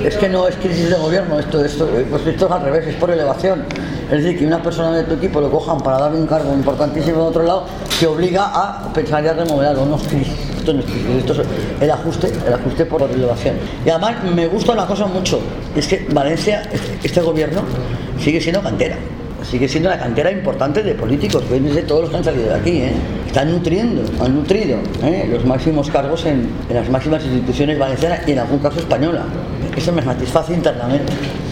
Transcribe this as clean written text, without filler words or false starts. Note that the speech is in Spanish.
Es que no es crisis de gobierno, pues esto es al revés, es por elevación. Es decir, que una persona de tu equipo lo cojan para darle un cargo importantísimo de otro lado, que obliga a pensar y a remodelar unos crisis. Esto no es crisis, esto es el ajuste por elevación. Y además me gusta una cosa mucho, es que Valencia, este gobierno, sigue siendo cantera. Sigue siendo una cantera importante de políticos, que de todos los que han salido de aquí, han nutrido los máximos cargos en las máximas instituciones valencianas y en algún caso española. Eso me satisface internamente.